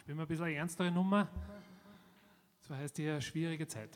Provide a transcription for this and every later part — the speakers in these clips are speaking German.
Spielen wir ein bisschen eine ernstere Nummer. Das heißt die schwierige Zeit.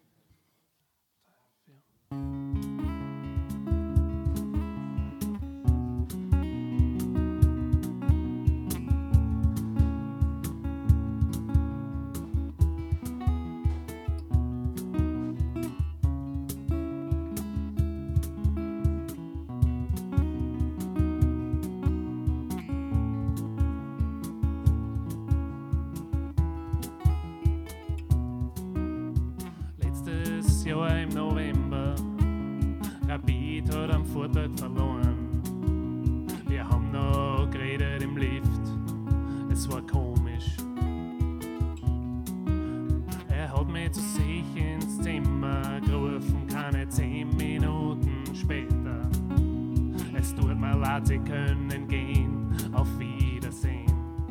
Jahr im November, Rapid hat am Vortag verloren. Wir haben noch geredet im Lift, es war komisch. Er hat mich zu sich ins Zimmer gerufen, keine 10 Minuten später. Es tut mir leid, Sie können gehen, auf Wiedersehen.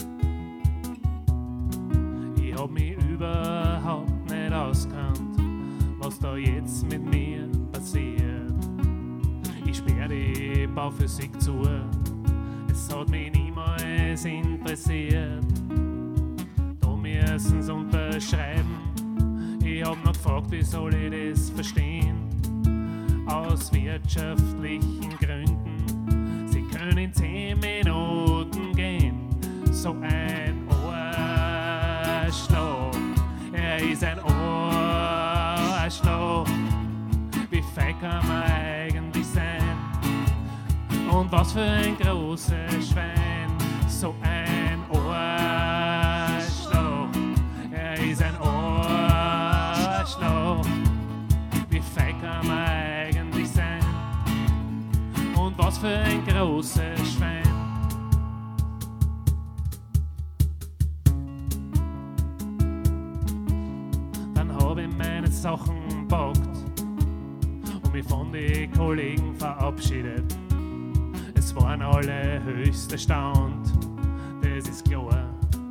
Ich hab mich überhaupt nicht auskannt, was da jetzt mit mir passiert. Ich sperr die Bauphysik zu, es hat mich niemals interessiert. Da müssen sie unterschreiben, ich hab noch gefragt, wie soll ich das verstehen? Aus wirtschaftlichen Gründen, sie können in 10 Minuten gehen. So ein Arschloch, er ist ein Arschloch. Wie feig kann man eigentlich sein? Und was für ein großes Schwein. So ein Arschloch, er ist ein Arschloch. Wie feig kann man eigentlich sein? Und was für ein großes Schwein. Meine Sachen packt und mich von den Kollegen verabschiedet. Es waren alle höchst erstaunt, das ist klar.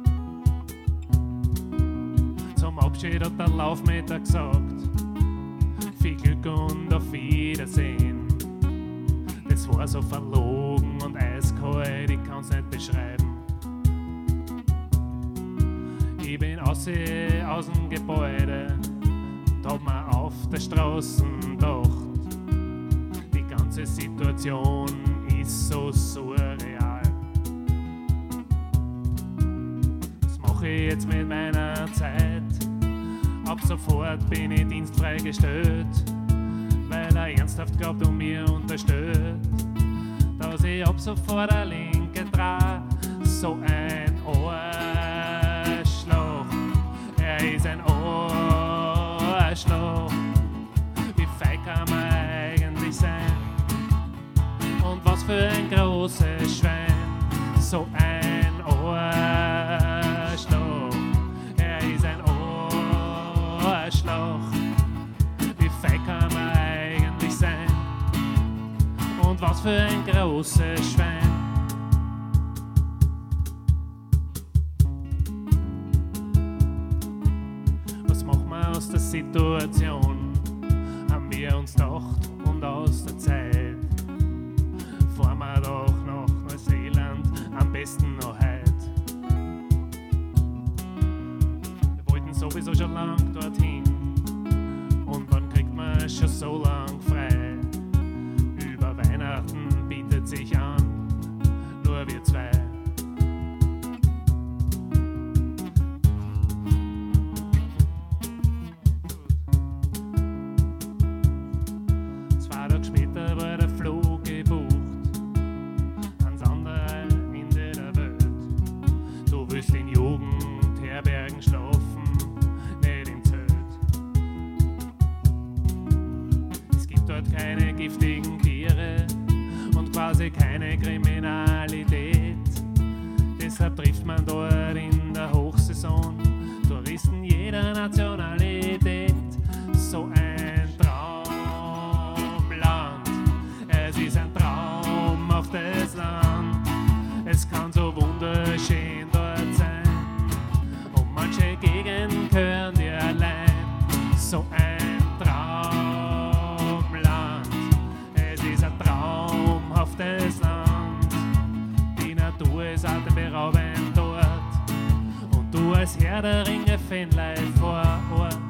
Zum Abschied hat der Laufmeter gesagt, viel Glück und auf Wiedersehen. Das war so verlogen und eiskalt, ich kann's nicht beschreiben. Ich bin aus dem Gebäude und hab mir auf der Straße gedacht, die ganze Situation ist so surreal. Was mache ich jetzt mit meiner Zeit? Ab sofort bin ich dienstfrei gestellt, weil er ernsthaft glaubt und mir unterstellt, dass ich ab sofort eine Linke trage. So ein Arschloch, er ist ein Arschloch. Wie feig kann man eigentlich sein? Und was für ein großes Schwein. So ein Arschloch, er ist ein Arschloch. Wie feig kann man eigentlich sein? Und was für ein großes Schwein. Aus der Situation haben wir uns gedacht und aus der Zeit fahren wir doch nach Neuseeland, am besten noch heut. Wir wollten sowieso schon lang dorthin und wann kriegt man schon so lang frei? Über Weihnachten bietet sich an, nur wir zwei. Später war der Flug gebucht, ans andere Ende der Welt. Du willst in Jugendherbergen schlafen, nicht im Zelt. Es gibt dort keine giftigen Tiere und quasi keine Kriminalität. Deshalb trifft man dort in der Hochsaison Touristen jeder Nationalität. So ein Traumland, es ist ein Traum auf das Land. Es kann so wunderschön dort sein und manche Gegenden gehören dir allein. So ein Traumland, es ist ein Traum auf das Land. Die Natur ist atemberaubend dort und du als Herr der Ringe Fähnlein vor Ort.